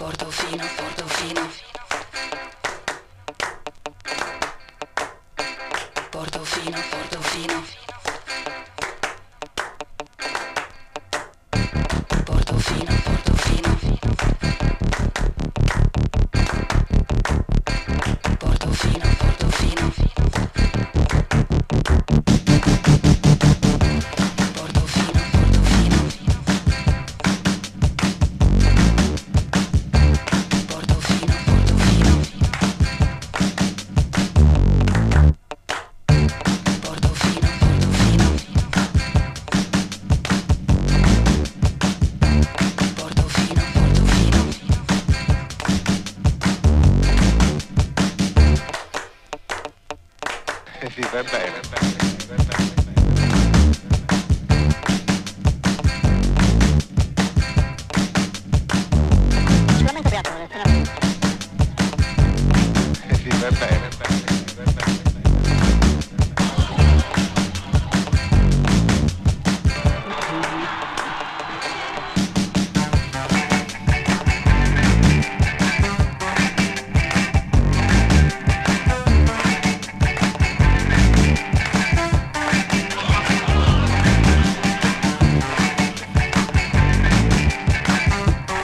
Portofino, Portofino. Portofino, Portofino. Portofino, Portofino. Portofino, Portofino. Portofino, Portofino. Portofino, Portofino. Portofino, Portofino. Portofino, Portofino. Sì, va bene.